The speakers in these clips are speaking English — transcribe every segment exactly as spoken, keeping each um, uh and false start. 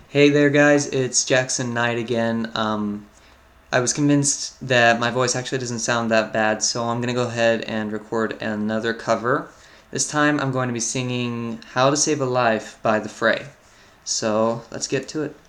Hey there guys, it's Jackson Knight again. Um, I was convinced that my voice actually doesn't sound that bad, so I'm going to go ahead and record another cover. This time I'm going to be singing How to Save a Life by The Fray. So let's get to it.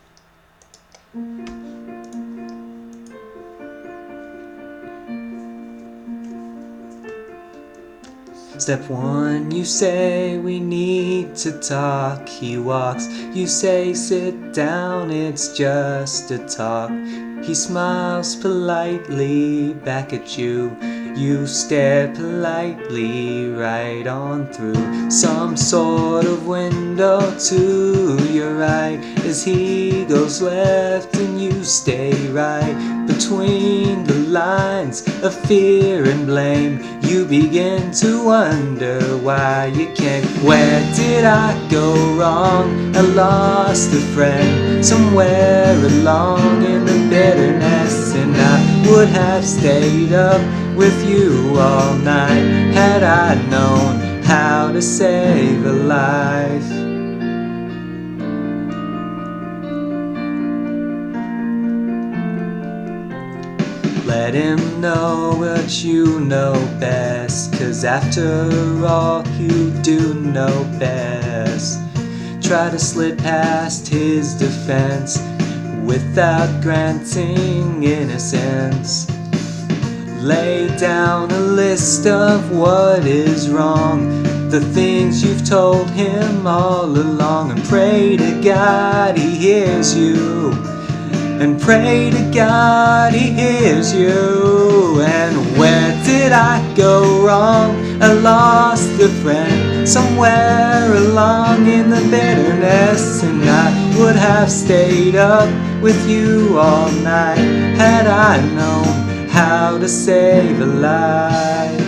Step one, you say we need to talk. He walks, you say sit down, it's just a talk. He smiles politely back at you. You stare politely right on through some sort of window to your right as he goes left and you stay right between the lines of fear and blame. You begin to wonder why you can't. Where did I go wrong? I lost a friend somewhere along in the bitterness, and I would have stayed up with you all night had I known how to save a life. Let him know what you know best, 'cause after all you do know best. Try to slip past his defense without granting innocence. Lay down a list of what is wrong, the things you've told him all along, and pray to God he hears you. And pray to God he hears you. And where did I go wrong? I lost a friend somewhere along in the bitterness, and I would have stayed up with you all night had I known how to save a life.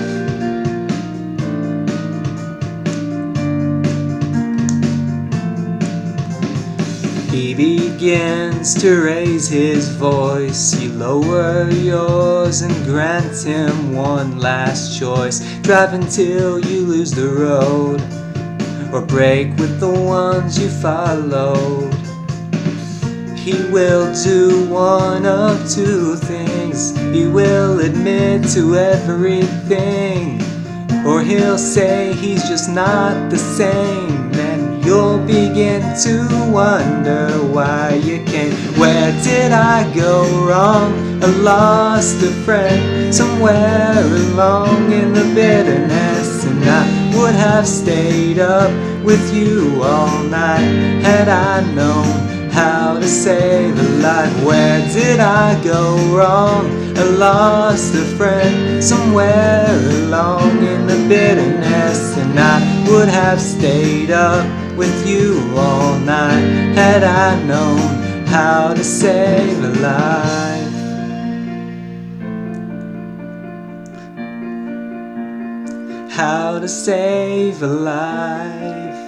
He begins to raise his voice. You lower yours and grant him one last choice. Drive until you lose the road, or break with the ones you followed. He will do one of two things. He will admit to everything, or he'll say he's just not the same. And you'll begin to wonder why you can't. Where did I go wrong? I lost a friend somewhere along in the bitterness, and I would have stayed up with you all night had I known how to save a life. Where did I go wrong? I lost a friend somewhere along in the bitterness, and I would have stayed up with you all night had I known how to save a life. How to save a life.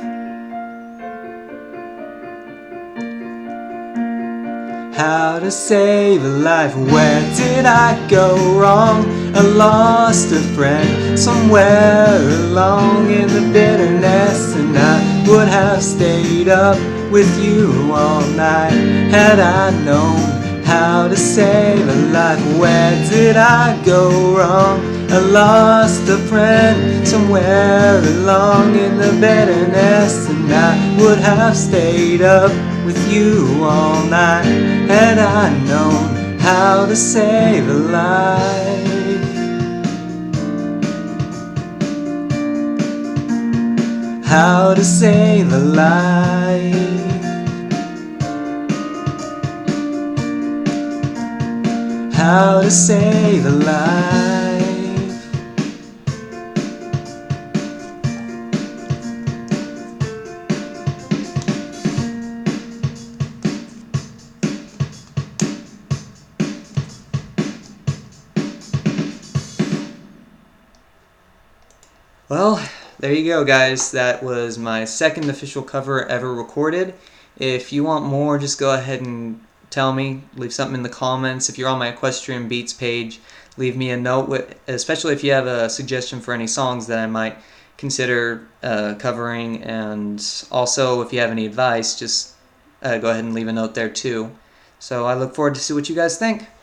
How to save a life. Where did I go wrong? I lost a friend somewhere along in the bitterness, and I would have stayed up with you all night had I known how to save a life. Where did I go wrong? I lost a friend somewhere along in the bitterness, and I would have stayed up with you all night had I known how to save a life. How to save a life. How to save a life. Well, there you go guys, that was my second official cover ever recorded. If you want more, just go ahead and tell me, leave something in the comments. If you're on my Equestrian Beats page, leave me a note, especially if you have a suggestion for any songs that I might consider uh, covering, and also if you have any advice, just uh, go ahead and leave a note there too. So I look forward to see what you guys think.